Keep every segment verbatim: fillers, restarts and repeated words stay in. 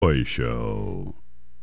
Boy Show.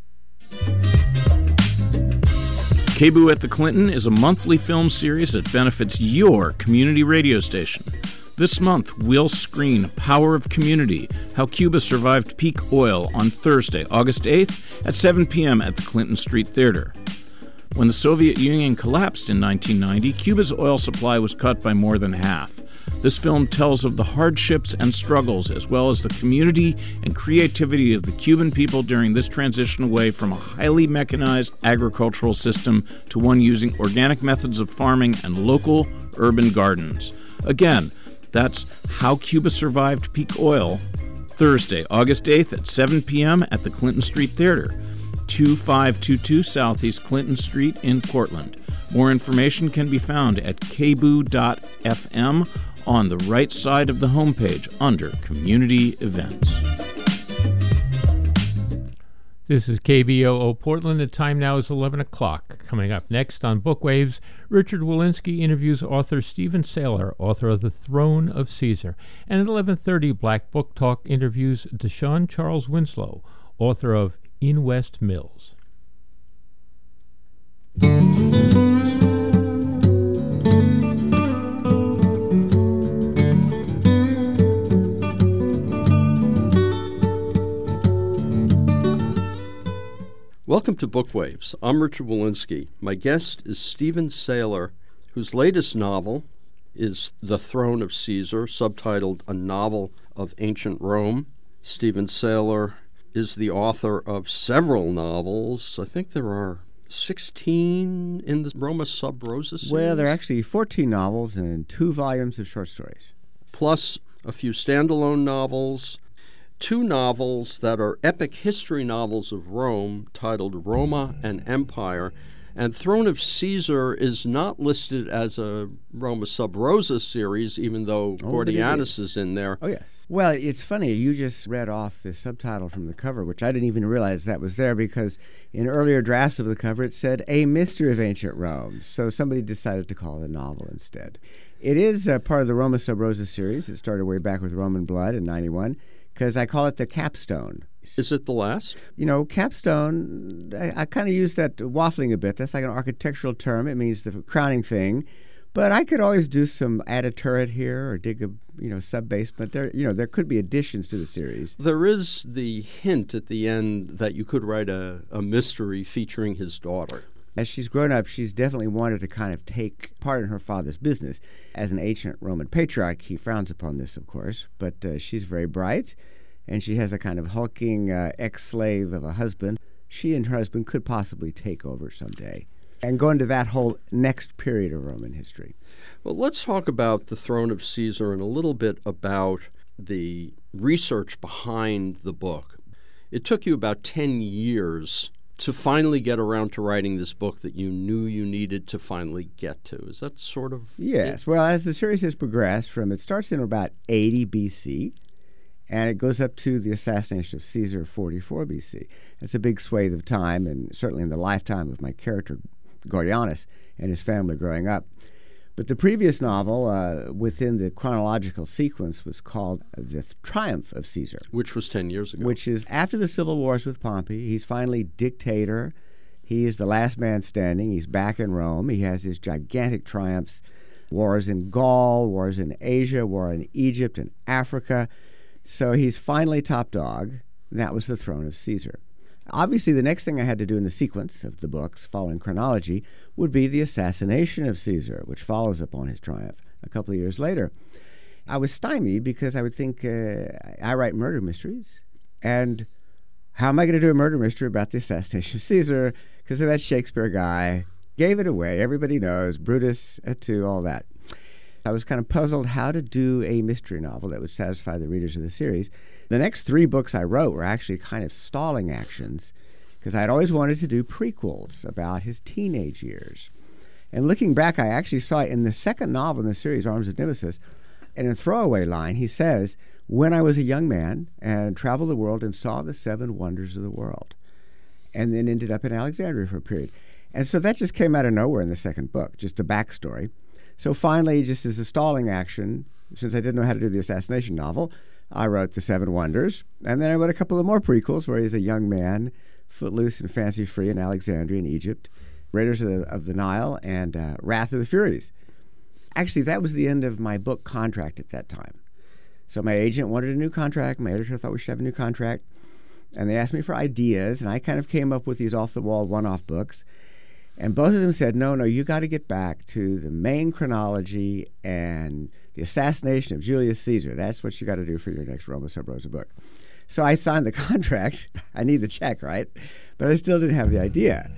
K B O O at the Clinton is a monthly film series that benefits your community radio station. This month, we'll screen Power of Community, How Cuba Survived Peak Oil on Thursday, August eighth at seven p.m. at the Clinton Street Theater. When the Soviet Union collapsed in nineteen ninety, Cuba's oil supply was cut by more than half. This film tells of the hardships and struggles, as well as the community and creativity of the Cuban people during this transition away from a highly mechanized agricultural system to one using organic methods of farming and local urban gardens. Again, that's How Cuba Survived Peak Oil, Thursday, August eighth at seven p.m. at the Clinton Street Theater, twenty-five twenty-two Southeast Clinton Street in Portland. More information can be found at k b o o dot f m on the right side of the homepage under Community Events. This is K B O O Portland. The time now is eleven o'clock. Coming up next on Bookwaves, Richard Walensky interviews author Stephen Saylor, author of The Throne of Caesar. And at eleven thirty, Black Book Talk interviews Deshaun Charles Winslow, author of In West Mills. Welcome to Bookwaves. I'm Richard Walensky. My guest is Stephen Saylor, whose latest novel is The Throne of Caesar, subtitled A Novel of Ancient Rome. Stephen Saylor is the author of several novels. I think there are sixteen in the Roma Sub Rosa series. Well, there are actually fourteen novels and two volumes of short stories. Plus a few standalone novels, two novels that are epic history novels of Rome titled Roma and Empire. And Throne of Caesar is not listed as a Roma Sub Rosa series, even though oh, Gordianus is. is in there. Oh, yes. Well, it's funny. You just read off the subtitle from the cover, which I didn't even realize that was there because in earlier drafts of the cover it said A Mystery of Ancient Rome. So somebody decided to call it a novel instead. It is uh, part of the Roma Sub Rosa series. It started way back with Roman Blood in ninety-one. Because I call it the capstone. Is it the last? You know, capstone, I, I kind of use that waffling a bit. That's like an architectural term. It means the crowning thing. But I could always do some, add a turret here or dig a, you know, sub-basement. There, you know, there could be additions to the series. There is the hint at the end that you could write a, a mystery featuring his daughter. As she's grown up, she's definitely wanted to kind of take part in her father's business. As an ancient Roman patriarch, he frowns upon this, of course, but uh, she's very bright, and she has a kind of hulking uh, ex-slave of a husband. She and her husband could possibly take over someday and go into that whole next period of Roman history. Well, let's talk about the Throne of Caesar and a little bit about the research behind the book. It took you about ten years to finally get around to writing this book that you knew you needed to finally get to. Is that sort of... Yes. It? Well, as the series has progressed from, it starts in about eighty B C, and it goes up to the assassination of Caesar, forty-four B C. It's a big swathe of time, and certainly in the lifetime of my character, Gordianus, and his family growing up. But the previous novel, uh, within the chronological sequence, was called The Triumph of Caesar. Which was ten years ago. Which is after the civil wars with Pompey. He's finally dictator. He is the last man standing. He's back in Rome. He has his gigantic triumphs. Wars in Gaul, wars in Asia, war in Egypt and Africa. So he's finally top dog. And that was the Throne of Caesar. Obviously, the next thing I had to do in the sequence of the books, following chronology, would be the assassination of Caesar, which follows upon his triumph a couple of years later. I was stymied because I would think, uh, I write murder mysteries, and how am I going to do a murder mystery about the assassination of Caesar? Because of that Shakespeare guy, gave it away, everybody knows, Brutus, et tu, all that. I was kind of puzzled how to do a mystery novel that would satisfy the readers of the series. The next three books I wrote were actually kind of stalling actions because I'd always wanted to do prequels about his teenage years. And looking back, I actually saw in the second novel in the series, Arms of Nemesis, in a throwaway line, he says, when I was a young man and traveled the world and saw the seven wonders of the world, and then ended up in Alexandria for a period. And so that just came out of nowhere in the second book, just a backstory. So finally, just as a stalling action, since I didn't know how to do the assassination novel, I wrote The Seven Wonders, and then I wrote a couple of more prequels where he's a young man, footloose and fancy-free in Alexandria in Egypt, Raiders of the, of the Nile, and uh, Wrath of the Furies. Actually, that was the end of my book contract at that time. So my agent wanted a new contract. My editor thought we should have a new contract. And they asked me for ideas, and I kind of came up with these off-the-wall one-off books. And both of them said, no, no, you got to get back to the main chronology and the assassination of Julius Caesar. That's what you got to do for your next Roma Sub Rosa book. So I signed the contract. I need the check, right? But I still didn't have the idea.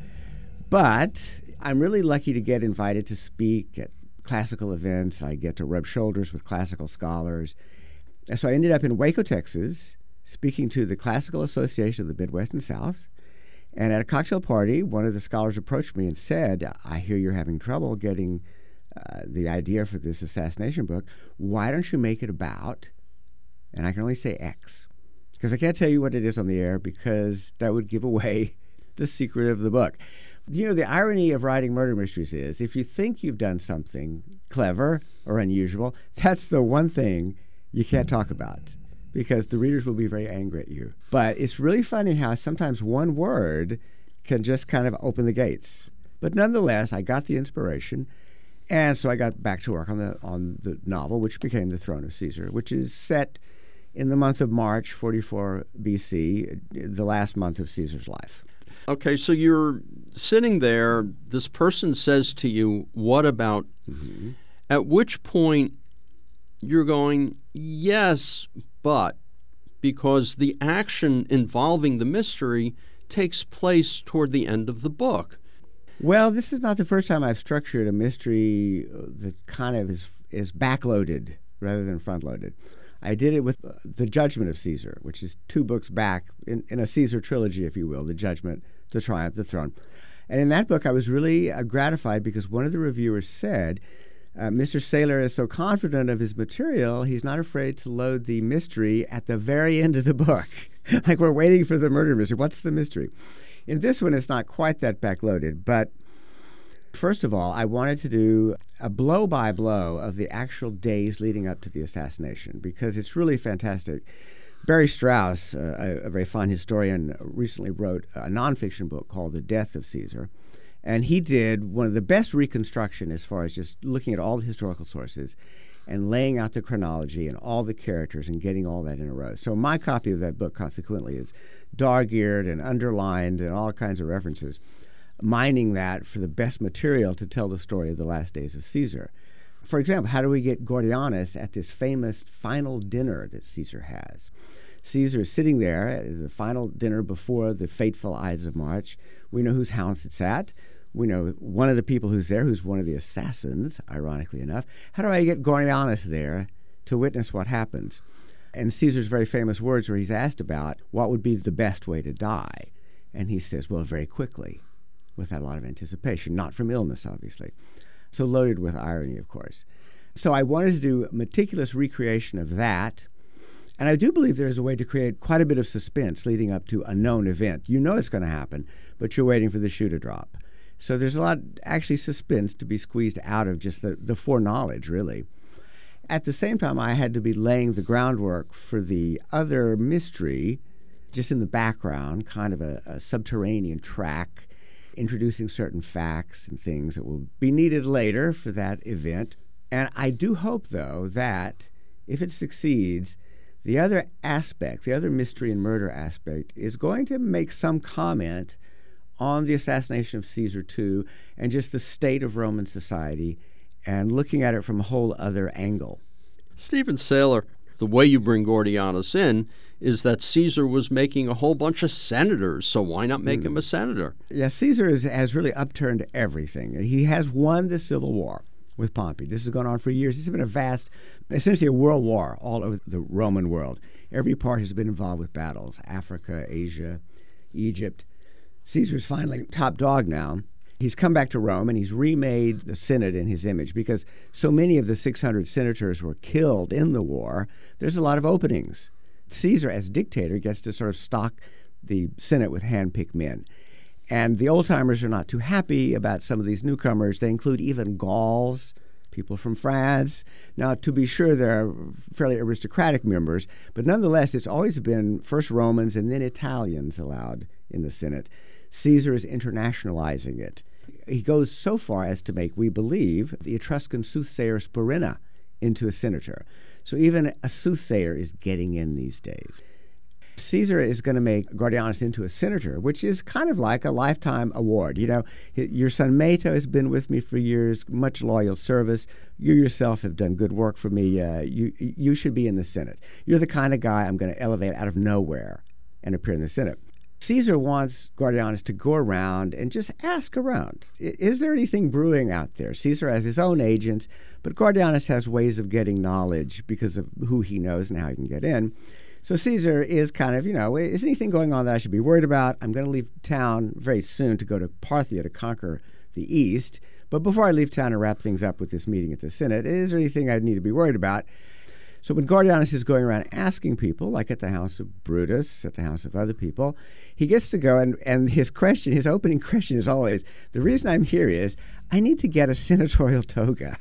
But I'm really lucky to get invited to speak at classical events. I get to rub shoulders with classical scholars. And so I ended up in Waco, Texas, speaking to the Classical Association of the Midwest and South. And at a cocktail party, one of the scholars approached me and said, I hear you're having trouble getting uh, the idea for this assassination book. Why don't you make it about, and I can only say X, because I can't tell you what it is on the air because that would give away the secret of the book. You know, the irony of writing murder mysteries is if you think you've done something clever or unusual, that's the one thing you can't talk about, because the readers will be very angry at you. But it's really funny how sometimes one word can just kind of open the gates. But nonetheless, I got the inspiration, and so I got back to work on the on the novel, which became The Throne of Caesar, which is set in the month of March, forty-four B C, the last month of Caesar's life. Okay, so you're sitting there, this person says to you, what about, mm-hmm. At which point you're going, yes, but, because the action involving the mystery takes place toward the end of the book. Well, this is not the first time I've structured a mystery that kind of is is backloaded rather than front-loaded. I did it with uh, The Judgment of Caesar, which is two books back in, in a Caesar trilogy, if you will, The Judgment, The Triumph, The Throne. And in that book, I was really uh, gratified because one of the reviewers said, Uh, Mister Saylor is so confident of his material, he's not afraid to load the mystery at the very end of the book. Like we're waiting for the murder mystery. What's the mystery? In this one, it's not quite that backloaded. But first of all, I wanted to do a blow-by-blow of the actual days leading up to the assassination because it's really fantastic. Barry Strauss, uh, a, a very fine historian, recently wrote a nonfiction book called The Death of Caesar. And he did one of the best reconstruction as far as just looking at all the historical sources and laying out the chronology and all the characters and getting all that in a row. So my copy of that book, consequently, is dog-eared and underlined and all kinds of references, mining that for the best material to tell the story of the last days of Caesar. For example, how do we get Gordianus at this famous final dinner that Caesar has? Caesar is sitting there at the final dinner before the fateful Ides of March. We know whose house it's at. We know one of the people who's there, who's one of the assassins, ironically enough. How do I get Gordianus there to witness what happens? And Caesar's very famous words where he's asked about what would be the best way to die. And he says, well, very quickly, without a lot of anticipation, not from illness, obviously. So loaded with irony, of course. So I wanted to do a meticulous recreation of that. And I do believe there's a way to create quite a bit of suspense leading up to a known event. You know it's going to happen, but you're waiting for the shoe to drop. So there's a lot, actually, suspense to be squeezed out of just the, the foreknowledge, really. At the same time, I had to be laying the groundwork for the other mystery, just in the background, kind of a, a subterranean track, introducing certain facts and things that will be needed later for that event. And I do hope, though, that if it succeeds, the other aspect, the other mystery and murder aspect, is going to make some comment on the assassination of Caesar too, and just the state of Roman society, and looking at it from a whole other angle. Stephen Saylor, the way you bring Gordianus in is that Caesar was making a whole bunch of senators, so why not make mm. him a senator? Yeah, Caesar is, has really upturned everything. He has won the Civil War with Pompey. This has gone on for years. It's been a vast, essentially a world war all over the Roman world. Every part has been involved with battles, Africa, Asia, Egypt. Caesar's finally top dog now. He's come back to Rome, and he's remade the Senate in his image because so many of the six hundred senators were killed in the war. There's a lot of openings. Caesar, as dictator, gets to sort of stock the Senate with hand-picked men. And the old-timers are not too happy about some of these newcomers. They include even Gauls people from France. Now, to be sure, there are fairly aristocratic members, but nonetheless, it's always been first Romans and then Italians allowed in the Senate. Caesar is internationalizing it. He goes so far as to make, we believe, the Etruscan soothsayer Spurinna into a senator. So even a soothsayer is getting in these days. Caesar is going to make Gordianus into a senator, which is kind of like a lifetime award. You know, your son Mato has been with me for years, much loyal service. You yourself have done good work for me. Uh, you you should be in the Senate. You're the kind of guy I'm going to elevate out of nowhere and appear in the Senate. Caesar wants Gordianus to go around and just ask around. Is there anything brewing out there? Caesar has his own agents, but Gordianus has ways of getting knowledge because of who he knows and how he can get in. So Caesar is kind of, you know, is anything going on that I should be worried about? I'm going to leave town very soon to go to Parthia to conquer the East. But before I leave town and wrap things up with this meeting at the Senate, is there anything I need to be worried about? So when Gordianus is going around asking people, like at the house of Brutus, at the house of other people, he gets to go, and, and his question, his opening question is always, the reason I'm here is, I need to get a senatorial toga.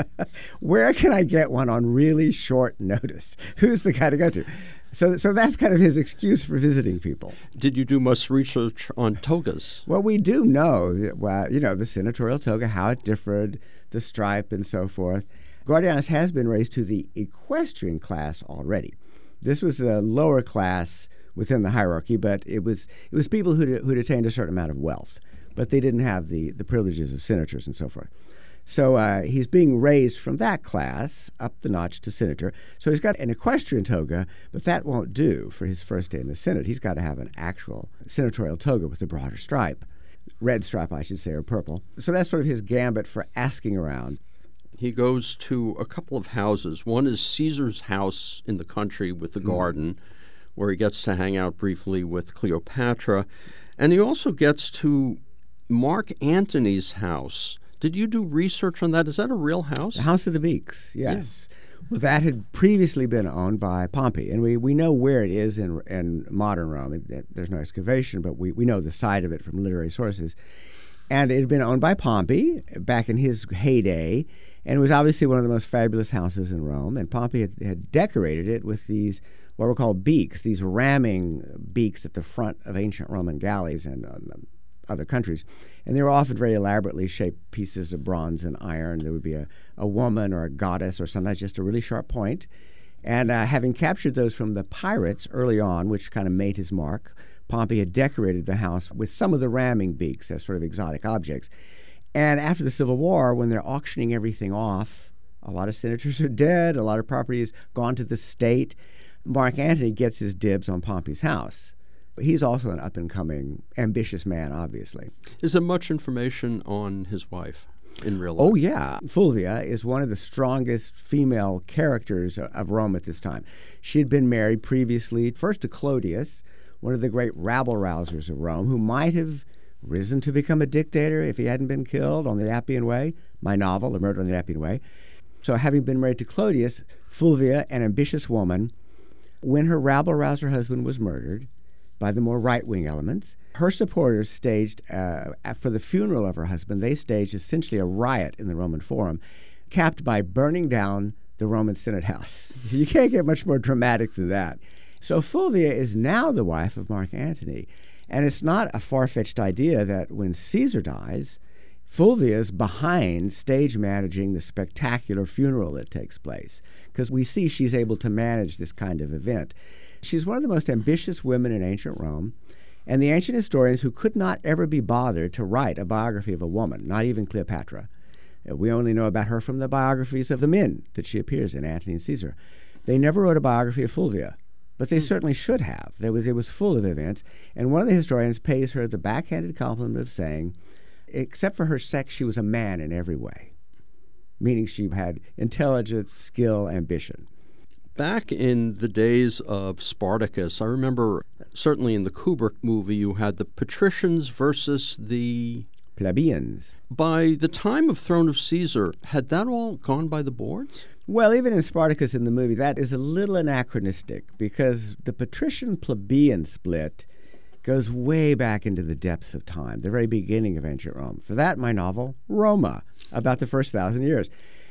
Where can I get one on really short notice? Who's the guy to go to? So so that's kind of his excuse for visiting people. Did you do much research on togas? Well, we do know, that, well, you know, the senatorial toga, how it differed, the stripe and so forth. Gordianus has been raised to the equestrian class already. This was a lower class within the hierarchy, but it was it was people who'd, who'd attained a certain amount of wealth, but they didn't have the, the privileges of senators and so forth. So uh, he's being raised from that class up the notch to senator. So he's got an equestrian toga, but that won't do for his first day in the Senate. He's got to have an actual senatorial toga with a broader stripe. Red stripe, I should say, or purple. So that's sort of his gambit for asking around. He goes to a couple of houses. One is Caesar's house in the country with the mm. garden, where he gets to hang out briefly with Cleopatra. And he also gets to Mark Antony's house. Did you do research on that? Is that a real house? The House of the Beaks, yes. Yeah. Well, that had previously been owned by Pompey, and we, we know where it is in in modern Rome. It, it, there's no excavation, but we, we know the site of it from literary sources. And it had been owned by Pompey back in his heyday, and it was obviously one of the most fabulous houses in Rome. And Pompey had, had decorated it with these, what were called beaks, these ramming beaks at the front of ancient Roman galleys and um, other countries. And they were often very elaborately shaped pieces of bronze and iron. There would be a, a woman or a goddess or sometimes just a really sharp point. And uh, having captured those from the pirates early on, which kind of made his mark, Pompey had decorated the house with some of the ramming beaks as sort of exotic objects. And after the Civil War, when they're auctioning everything off, a lot of senators are dead, a lot of property has gone to the state. Mark Antony gets his dibs on Pompey's house. He's also an up-and-coming, ambitious man, obviously. Is there much information on his wife in real life? Oh, yeah. Fulvia is one of the strongest female characters of Rome at this time. She had been married previously, first to Clodius, one of the great rabble-rousers of Rome, who might have risen to become a dictator if he hadn't been killed on the Appian Way, my novel, The Murder on the Appian Way. So having been married to Clodius, Fulvia, an ambitious woman, when her rabble-rouser husband was murdered by the more right-wing elements, her supporters staged, uh, for the funeral of her husband, they staged essentially a riot in the Roman Forum, capped by burning down the Roman Senate house. You can't get much more dramatic than that. So Fulvia is now the wife of Mark Antony. And it's not a far-fetched idea that when Caesar dies, Fulvia is behind stage managing the spectacular funeral that takes place, because we see she's able to manage this kind of event. She's one of the most ambitious women in ancient Rome, and the ancient historians who could not ever be bothered to write a biography of a woman, not even Cleopatra. We only know about her from the biographies of the men that she appears in, Antony and Caesar. They never wrote a biography of Fulvia, but they certainly should have. There was, it was full of events, and one of the historians pays her the backhanded compliment of saying, except for her sex, she was a man in every way, meaning she had intelligence, skill, ambition. Back in the days of Spartacus, I remember certainly in the Kubrick movie, you had the patricians versus the plebeians. By the time of Throne of Caesar, had that all gone by the boards? Well, even in Spartacus in the movie, that is a little anachronistic because the patrician-plebeian split goes way back into the depths of time, the very beginning of ancient Rome. For that, my novel, Roma, about the first thousand years.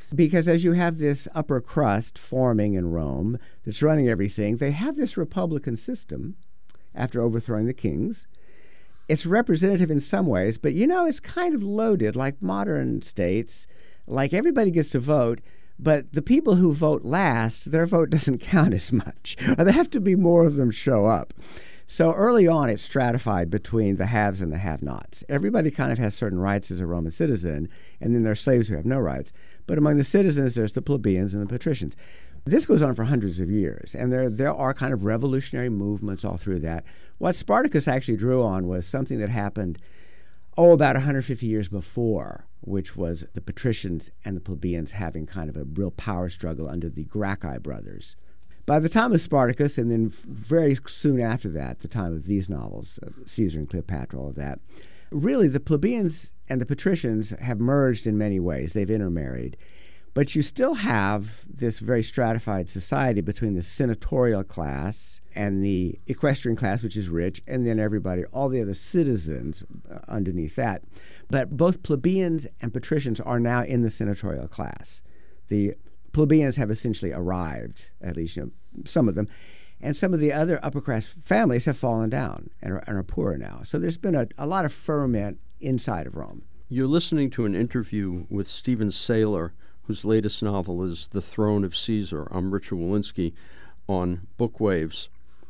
Because as you have this upper crust forming in Rome that's running everything, they have this republican system after overthrowing the kings. It's representative in some ways, but you know, it's kind of loaded like modern states. Like everybody gets to vote, but the people who vote last, their vote doesn't count as much. Or there have to be more of them show up. So early on, it's stratified between the haves and the have-nots. Everybody kind of has certain rights as a Roman citizen, and then there are slaves who have no rights. But among the citizens, there's the plebeians and the patricians. This goes on for hundreds of years, and there there are kind of revolutionary movements all through that. What Spartacus actually drew on was something that happened, oh, about one hundred fifty years before, which was the patricians and the plebeians having kind of a real power struggle under the Gracchi brothers. By the time of Spartacus, and then very soon after that, the time of these novels, uh, Caesar and Cleopatra, all of that, really the plebeians and the patricians have merged in many ways. They've intermarried. But you still have this very stratified society between the senatorial class and the equestrian class, which is rich, and then everybody, all the other citizens uh, underneath that. But both plebeians and patricians are now in the senatorial class. The plebeians have essentially arrived, at least you know, some of them, and some of the other upper class families have fallen down and are, and are poorer now. So there's been a, a lot of ferment inside of Rome. You're listening to an interview with Stephen Saylor, whose latest novel is The Throne of Caesar. I'm Richard Wolinski on Bookwaves.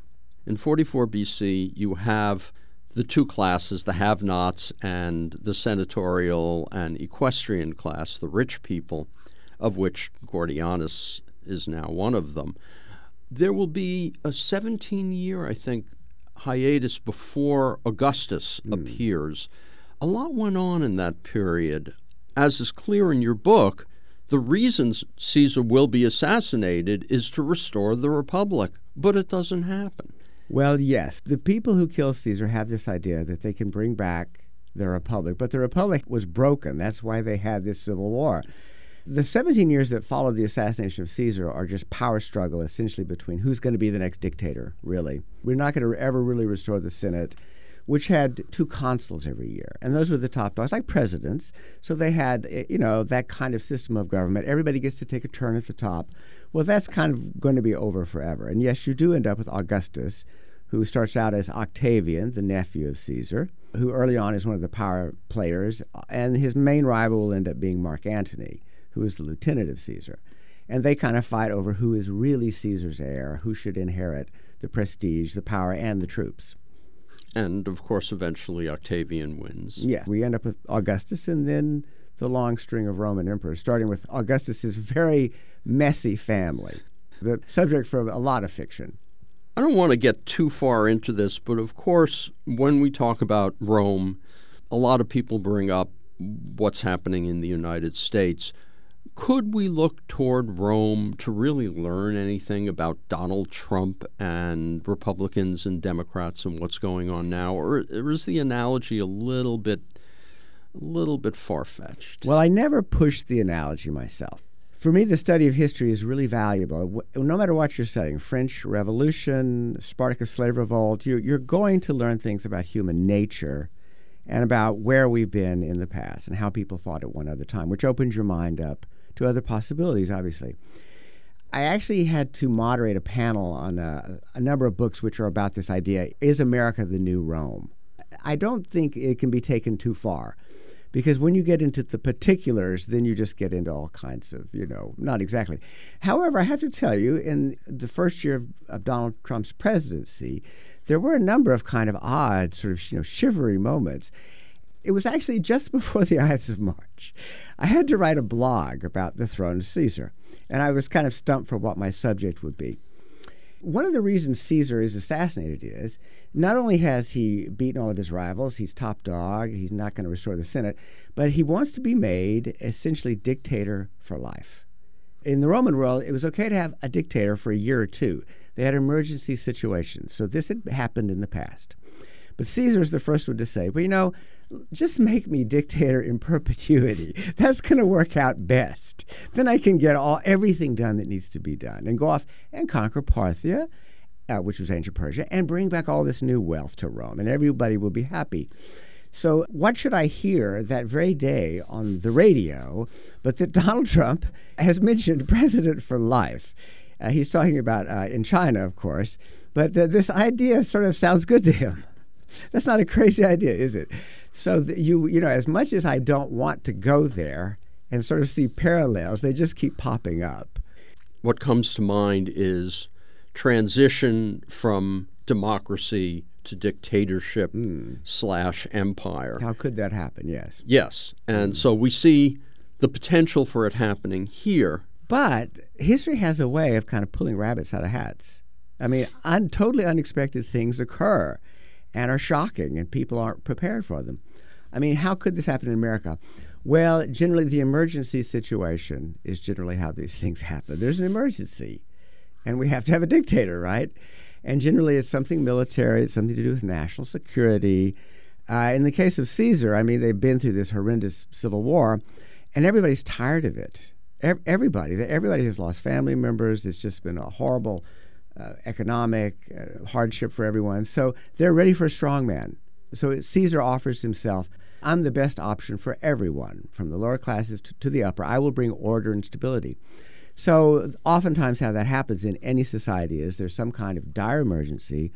In forty-four B C, you have the two classes, the have-nots and the senatorial and equestrian class, the rich people, of which Gordianus is now one of them. There will be a seventeen-year, I think, hiatus before Augustus mm. appears. A lot went on in that period. As is clear in your book, the reason Caesar will be assassinated is to restore the Republic, but it doesn't happen. Well, yes. The people who kill Caesar have this idea that they can bring back the Republic, but the Republic was broken. That's why they had this civil war. The seventeen years that followed the assassination of Caesar are just power struggle, essentially, between who's going to be the next dictator, really. We're not going to ever really restore the Senate, which had two consuls every year. And those were the top dogs, like presidents. So they had, you know, that kind of system of government. Everybody gets to take a turn at the top. Well, that's kind of going to be over forever. And yes, you do end up with Augustus, who starts out as Octavian, the nephew of Caesar, who early on is one of the power players. And his main rival will end up being Mark Antony, who is the lieutenant of Caesar. And they kind of fight over who is really Caesar's heir, who should inherit the prestige, the power, and the troops. And, of course, eventually Octavian wins. Yeah, we end up with Augustus and then the long string of Roman emperors, starting with Augustus's very messy family, the subject for a lot of fiction. I don't want to get too far into this, but, of course, when we talk about Rome, a lot of people bring up what's happening in the United States. Could we look toward Rome to really learn anything about Donald Trump and Republicans and Democrats and what's going on now, or, or is the analogy a little bit, a little bit far-fetched? Well, I never pushed the analogy myself. For me, the study of history is really valuable. No matter what you're studying, French Revolution, Spartacus slave revolt, you're, you're going to learn things about human nature and about where we've been in the past and how people thought at one other time, which opens your mind up to other possibilities, obviously. I actually had to moderate a panel on a, a number of books which are about this idea, is America the new Rome? I don't think it can be taken too far, because when you get into the particulars, then you just get into all kinds of, you know, not exactly. However, I have to tell you, in the first year of, of Donald Trump's presidency, there were a number of kind of odd, sort of, you know, shivery moments. It was actually just before the Ides of March. I had to write a blog about the throne of Caesar, and I was kind of stumped for what my subject would be. One of the reasons Caesar is assassinated is not only has he beaten all of his rivals, he's top dog, he's not going to restore the Senate, but he wants to be made essentially dictator for life. In the Roman world, it was okay to have a dictator for a year or two. They had emergency situations, so this had happened in the past. But Caesar's the first one to say, well, you know, just make me dictator in perpetuity. That's going to work out best. Then I can get all everything done that needs to be done and go off and conquer Parthia, uh, which was ancient Persia, and bring back all this new wealth to Rome, and everybody will be happy. So what should I hear that very day on the radio but that Donald Trump has mentioned president for life? Uh, he's talking about uh, in China, of course, but uh, this idea sort of sounds good to him. That's not a crazy idea, is it? So th- you you know, as much as I don't want to go there and sort of see parallels, they just keep popping up. What comes to mind is transition from democracy to dictatorship mm. slash empire. How could that happen? Yes. Yes. And mm. so we see the potential for it happening here. But history has a way of kind of pulling rabbits out of hats. I mean, un- totally unexpected things occur and are shocking, and people aren't prepared for them. I mean, how could this happen in America? Well, generally, the emergency situation is generally how these things happen. There's an emergency, and we have to have a dictator, right? And generally, it's something military. It's something to do with national security. Uh, in the case of Caesar, I mean, they've been through this horrendous civil war, and everybody's tired of it. Everybody, everybody has lost family members. It's just been a horrible uh, economic uh, hardship for everyone. So they're ready for a strong man. So Caesar offers himself, I'm the best option for everyone, from the lower classes to, to the upper. I will bring order and stability. So oftentimes how that happens in any society is there's some kind of dire emergency,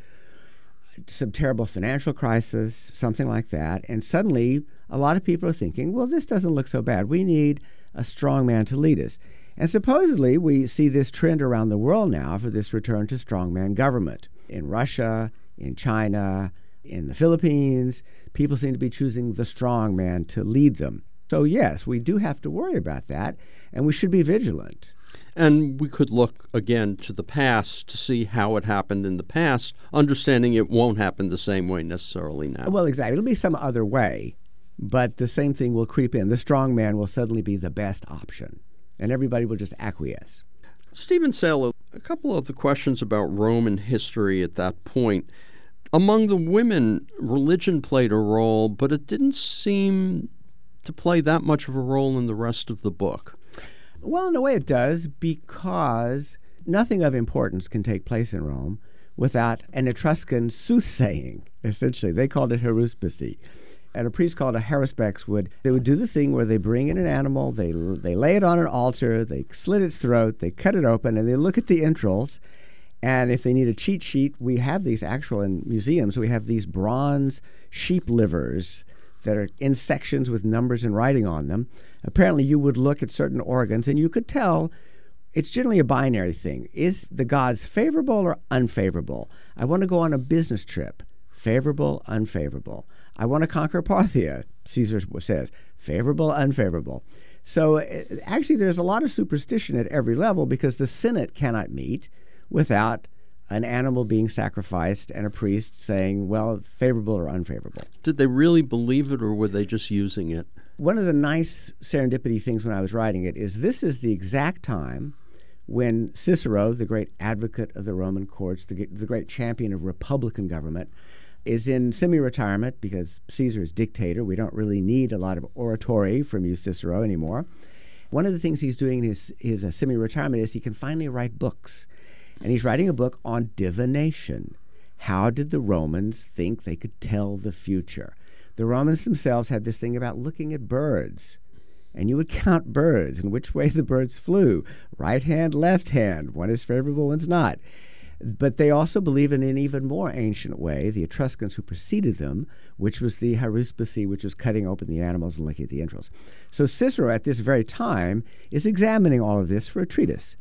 some terrible financial crisis, something like that, and suddenly a lot of people are thinking, well, this doesn't look so bad. We need a strong man to lead us. And supposedly we see this trend around the world now for this return to strongman government. In Russia, in China, in the Philippines, people seem to be choosing the strong man to lead them. So yes, we do have to worry about that, and we should be vigilant. And we could look again to the past to see how it happened in the past, understanding it won't happen the same way necessarily now. Well, exactly. It'll be some other way, but the same thing will creep in. The strong man will suddenly be the best option, and everybody will just acquiesce. Stephen Saylor, a couple of the questions about Roman history at that point. Among the women, religion played a role, but it didn't seem to play that much of a role in the rest of the book. Well, in a way it does, because nothing of importance can take place in Rome without an Etruscan soothsaying, essentially. They called it haruspicy. And a priest called a haruspex would, they would do the thing where they bring in an animal, they they lay it on an altar, they slit its throat, they cut it open, and they look at the entrails. And if they need a cheat sheet, we have these actual, in museums, we have these bronze sheep livers that are in sections with numbers and writing on them. Apparently you would look at certain organs and you could tell it's generally a binary thing. Is the gods favorable or unfavorable? I want to go on a business trip. Favorable, unfavorable. I want to conquer Parthia, Caesar says. Favorable, unfavorable. So actually there's a lot of superstition at every level because the Senate cannot meet without an animal being sacrificed and a priest saying, well, favorable or unfavorable. Did they really believe it, or were they just using it? One of the nice serendipity things when I was writing it is this is the exact time when Cicero, the great advocate of the Roman courts, the, the great champion of republican government, is in semi-retirement because Caesar is dictator. We don't really need a lot of oratory from you, Cicero, anymore. One of the things he's doing in his, his uh, semi-retirement is he can finally write books. And he's writing a book on divination. How did the Romans think they could tell the future? The Romans themselves had this thing about looking at birds. And you would count birds and which way the birds flew. Right hand, left hand. One is favorable, one's not. But they also believe in an even more ancient way, the Etruscans who preceded them, which was the haruspicy, which was cutting open the animals and looking at the entrails. So Cicero, at this very time, is examining all of this for a treatise.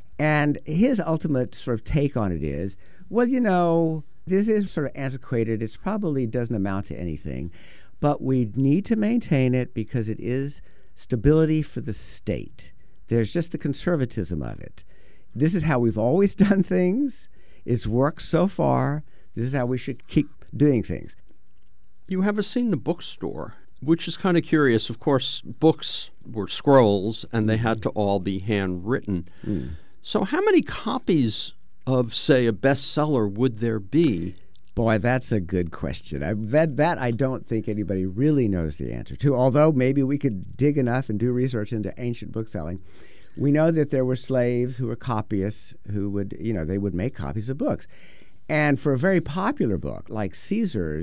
And his ultimate sort of take on it is, well, you know, this is sort of antiquated. It probably doesn't amount to anything. But we need to maintain it because it is stability for the state. There's just the conservatism of it. This is how we've always done things. It's worked so far. This is how we should keep doing things. You have a scene in the bookstore, which is kind of curious. Of course, books were scrolls, and they had to all be handwritten. Mm. So how many copies of, say, a bestseller would there be? Boy, that's a good question. I, that that I don't think anybody really knows the answer to, although maybe we could dig enough and do research into ancient bookselling. We know that there were slaves who were copyists who would, you know, they would make copies of books. And for a very popular book like Caesar's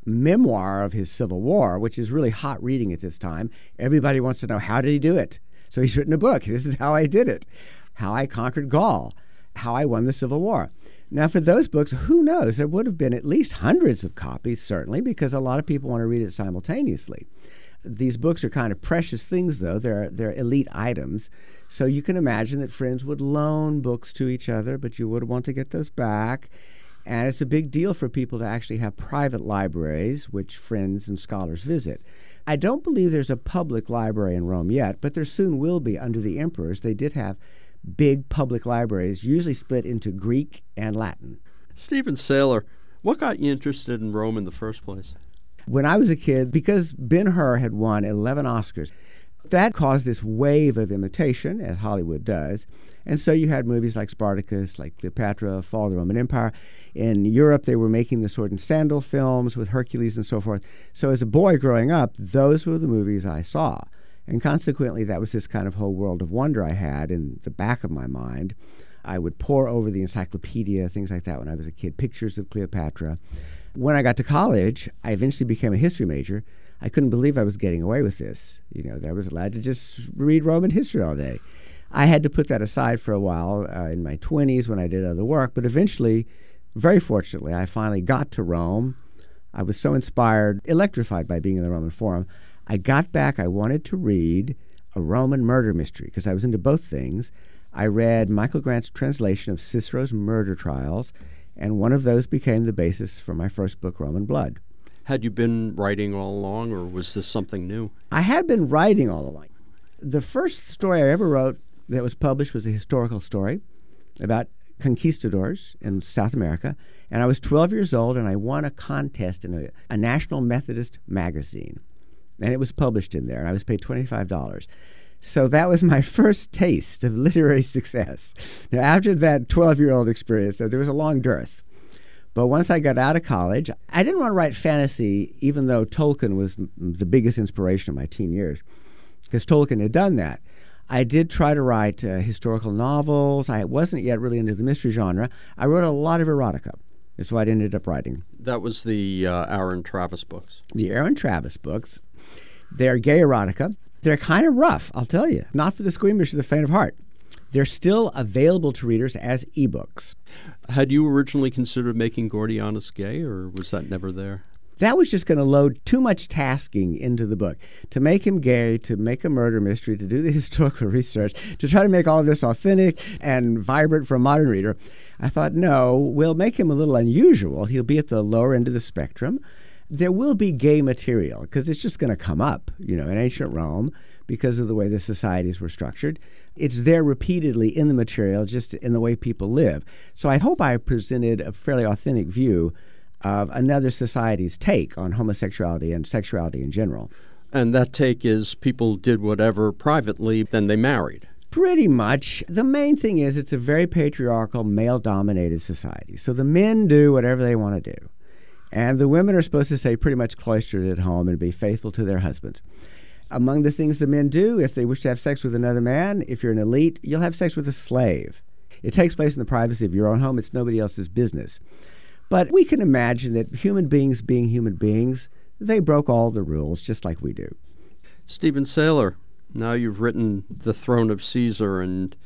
memoir of his Civil War, which is really hot reading at this time. Everybody wants to know, how did he do it? So he's written a book. This is how I did it, how I conquered Gaul, how I won the Civil War. Now, for those books, who knows? There would have been at least hundreds of copies, certainly, because a lot of people want to read it simultaneously. These books are kind of precious things, though. They're, they're elite items. So you can imagine that friends would loan books to each other, but you would want to get those back. And it's a big deal for people to actually have private libraries, which friends and scholars visit. I don't believe there's a public library in Rome yet, but there soon will be under the emperors. They did have big public libraries, usually split into Greek and Latin. Stephen Saylor, what got you interested in Rome in the first place? When I was a kid, because Ben-Hur had won eleven Oscars, that caused this wave of imitation, as Hollywood does. And so you had movies like Spartacus, like Cleopatra, Fall of the Roman Empire. In Europe, they were making the sword and sandal films with Hercules and so forth. So as a boy growing up, those were the movies I saw. And consequently, that was this kind of whole world of wonder I had in the back of my mind. I would pore over the encyclopedia, things like that when I was a kid, pictures of Cleopatra. When I got to college, I eventually became a history major. I couldn't believe I was getting away with this. You know, that I was allowed to just read Roman history all day. I had to put that aside for a while uh, in my twenties when I did other work, but eventually, very fortunately, I finally got to Rome. I was so inspired, electrified by being in the Roman Forum. I got back, I wanted to read a Roman murder mystery because I was into both things. I read Michael Grant's translation of Cicero's murder trials, and one of those became the basis for my first book, Roman Blood. Had you been writing all along, or was this something new? I had been writing all along. The first story I ever wrote that was published was a historical story about conquistadors in South America, and I was twelve years old, and I won a contest in a, a National Methodist magazine, and it was published in there, and I was paid twenty-five dollars. So that was my first taste of literary success. Now, after that twelve-year-old experience, there was a long dearth. But once I got out of college, I didn't want to write fantasy, even though Tolkien was m- the biggest inspiration of my teen years, because Tolkien had done that. I did try to write uh, historical novels. I wasn't yet really into the mystery genre. I wrote a lot of erotica. That's what I ended up writing. That was the uh, Aaron Travis books. The Aaron Travis books. They're gay erotica. They're kind of rough, I'll tell you. Not for the squeamish or the faint of heart. They're still available to readers as ebooks. Had you originally considered making Gordianus gay, or was that never there? That was just going to load too much tasking into the book. To make him gay, to make a murder mystery, to do the historical research, to try to make all of this authentic and vibrant for a modern reader, I thought, no, we'll make him a little unusual. He'll be at the lower end of the spectrum. There will be gay material, because it's just going to come up, you know, in ancient Rome, because of the way the societies were structured. It's there repeatedly in the material, just in the way people live. So I hope I presented a fairly authentic view of another society's take on homosexuality and sexuality in general. And that take is people did whatever privately, then they married. Pretty much. The main thing is it's a very patriarchal, male-dominated society. So the men do whatever they want to do. And the women are supposed to stay pretty much cloistered at home and be faithful to their husbands. Among the things the men do, if they wish to have sex with another man, if you're an elite, you'll have sex with a slave. It takes place in the privacy of your own home. It's nobody else's business. But we can imagine that human beings being human beings, they broke all the rules just like we do. Stephen Saylor, now you've written The Throne of Caesar, and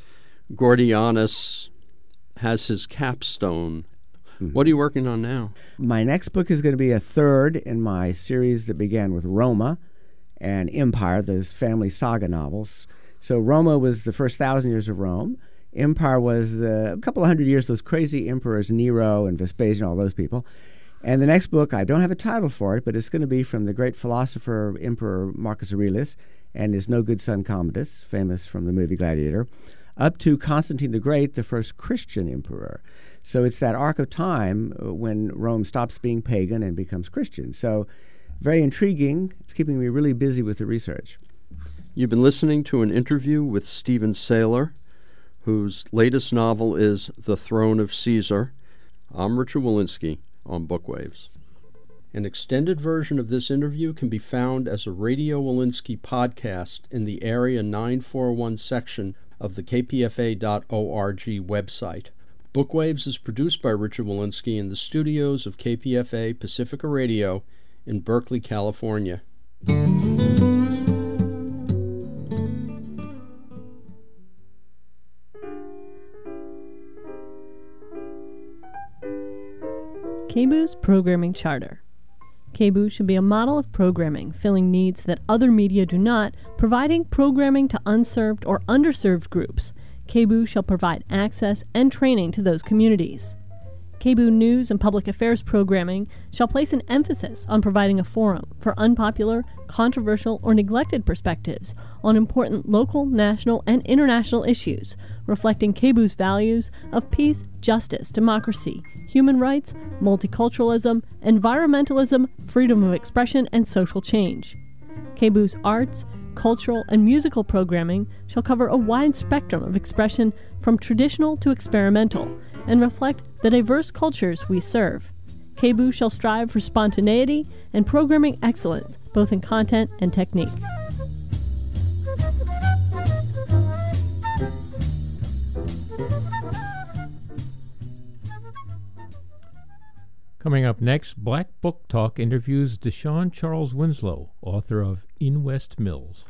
Gordianus has his capstone. Mm-hmm. What are you working on now? My next book is going to be a third in my series that began with Roma and Empire, those family saga novels. So Roma was the first thousand years of Rome. Empire was the a couple of hundred years, those crazy emperors, Nero and Vespasian, all those people. And the next book, I don't have a title for it, but it's going to be from the great philosopher, Emperor Marcus Aurelius, and his no-good son Commodus, famous from the movie Gladiator, up to Constantine the Great, the first Christian emperor. So it's that arc of time when Rome stops being pagan and becomes Christian. So very intriguing. It's keeping me really busy with the research. You've been listening to an interview with Stephen Saylor, whose latest novel is The Throne of Caesar. I'm Richard Walensky on Bookwaves. An extended version of this interview can be found as a Radio Walensky podcast in the Area nine forty-one section of the K P F A dot org website. Bookwaves is produced by Richard Walensky in the studios of K P F A Pacifica Radio in Berkeley, California. K B U's Programming Charter. K B U should be a model of programming, filling needs that other media do not, providing programming to unserved or underserved groups. K B U shall provide access and training to those communities. K B U News and Public Affairs programming shall place an emphasis on providing a forum for unpopular, controversial, or neglected perspectives on important local, national, and international issues, reflecting K B U's values of peace, justice, democracy, human rights, multiculturalism, environmentalism, freedom of expression, and social change. K B U's arts, cultural, and musical programming shall cover a wide spectrum of expression from traditional to experimental, and reflect the diverse cultures we serve. K B U shall strive for spontaneity and programming excellence, both in content and technique. Coming up next, Black Book Talk interviews Deshaun Charles Winslow, author of In West Mills.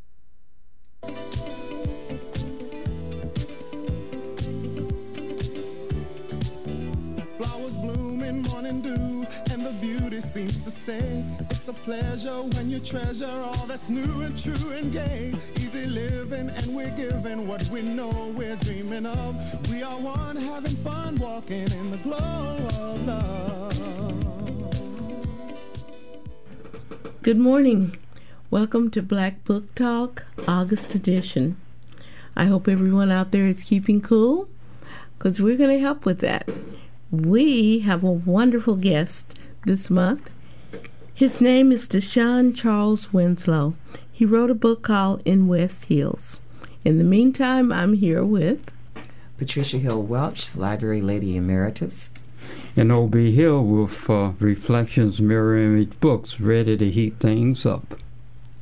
Flowers bloom in morning dew, and the beauty seems to say, it's a pleasure when you treasure all that's new and true and gay. Easy living, and we're giving what we know we're dreaming of. We are one, having fun, walking in the glow of love. Good morning. Welcome to Black Book Talk, August edition. I hope everyone out there is keeping cool, because we're going to help with that. We have a wonderful guest this month. His name is Deshaun Charles Winslow. He wrote a book called In West Hills. In the meantime, I'm here with Patricia Hill Welch, Library Lady Emeritus. And O B Hill with uh, Reflections Mirror Image Books, ready to heat things up.